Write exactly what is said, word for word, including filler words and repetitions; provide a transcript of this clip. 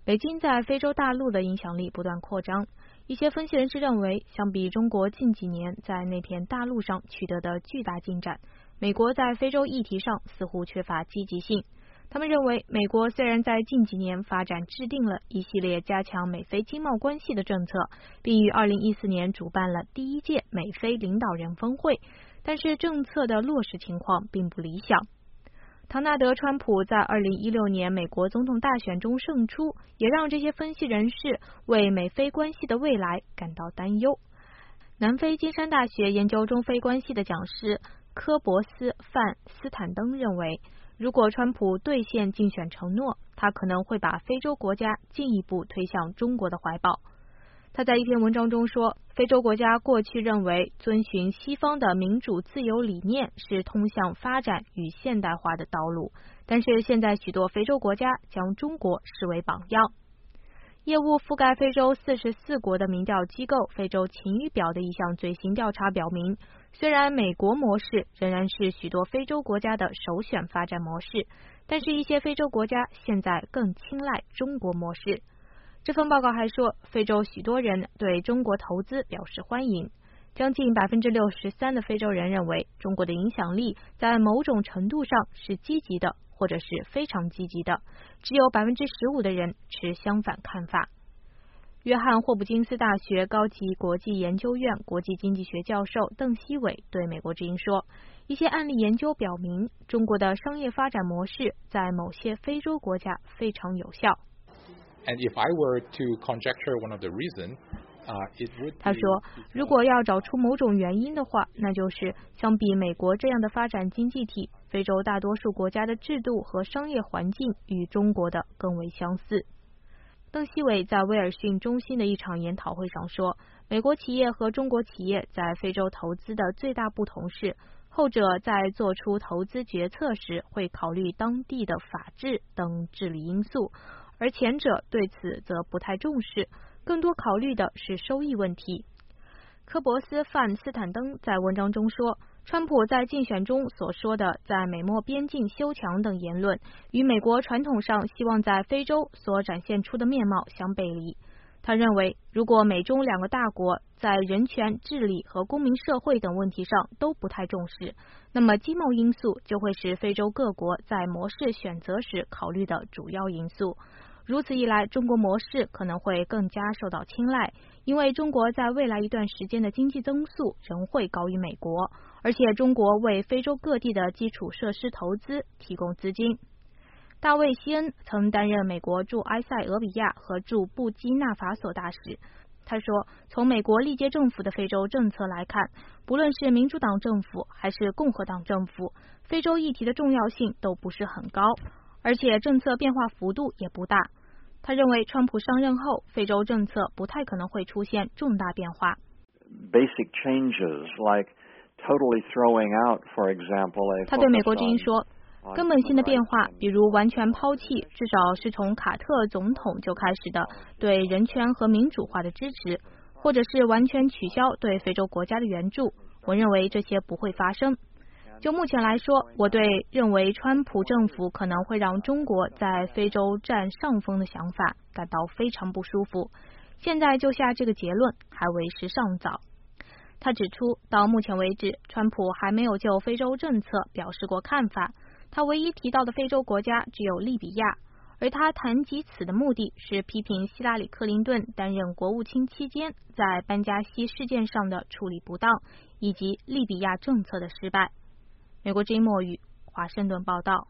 北京在非洲大陆的影响力不断扩张。一些分析人士认为，相比中国近几年在那片大陆上取得的巨大进展，美国在非洲议题上似乎缺乏积极性。他们认为，美国虽然在近几年发展制定了一系列加强美非经贸关系的政策，并于二零一四年主办了第一届美非领导人峰会，但是政策的落实情况并不理想。唐纳德·川普在二零一六年美国总统大选中胜出，也让这些分析人士为美非关系的未来感到担忧。南非金山大学研究中非关系的讲师科博斯·范斯坦登认为，如果川普兑现竞选承诺，他可能会把非洲国家进一步推向中国的怀抱。他在一篇文章中说，非洲国家过去认为遵循西方的民主自由理念是通向发展与现代化的道路，但是现在许多非洲国家将中国视为榜样。业务覆盖非洲四十四国的民调机构非洲晴雨表的一项最新调查表明，虽然美国模式仍然是许多非洲国家的首选发展模式，但是一些非洲国家现在更青睐中国模式。这份报告还说，非洲许多人对中国投资表示欢迎，将近 百分之六十三 的非洲人认为中国的影响力在某种程度上是积极的或者是非常积极的，只有 百分之十五 的人持相反看法。约翰霍普金斯大学高级国际研究院国际经济学教授邓希伟对美国之音说，一些案例研究表明，中国的商业发展模式在某些非洲国家非常有效。 And if I were to conjecture one of the reason, uh, it would be... 他说，如果要找出某种原因的话，那就是相比美国这样的发展经济体，非洲大多数国家的制度和商业环境与中国的更为相似。邓希伟在威尔逊中心的一场研讨会上说，美国企业和中国企业在非洲投资的最大不同是，后者在做出投资决策时会考虑当地的法治等治理因素，而前者对此则不太重视，更多考虑的是收益问题。科博斯·范斯坦登在文章中说，川普在竞选中所说的在美墨边境修墙等言论，与美国传统上希望在非洲所展现出的面貌相背离。他认为，如果美中两个大国在人权、治理和公民社会等问题上都不太重视，那么经贸因素就会是非洲各国在模式选择时考虑的主要因素。如此一来，中国模式可能会更加受到青睐，因为中国在未来一段时间的经济增速仍会高于美国，而且中国为非洲各地的基础设施投资提供资金。大卫·希恩曾担任美国驻埃塞俄比亚和驻布基纳法索大使。他说，从美国历届政府的非洲政策来看，不论是民主党政府还是共和党政府，非洲议题的重要性都不是很高，而且政策变化幅度也不大。他认为，川普上任后，非洲政策不太可能会出现重大变化。 Basic changes like totally throwing out, for example, a 他对美国之音说，根本性的变化，比如完全抛弃，至少是从卡特总统就开始的对人权和民主化的支持，或者是完全取消对非洲国家的援助，我认为这些不会发生。就目前来说，我对认为川普政府可能会让中国在非洲占上风的想法感到非常不舒服。现在就下这个结论还为时尚早。他指出，到目前为止，川普还没有就非洲政策表示过看法，他唯一提到的非洲国家只有利比亚，而他谈及此的目的是批评希拉里·克林顿担任国务卿期间在班加西事件上的处理不当，以及利比亚政策的失败。美国之音墨语华盛顿报道。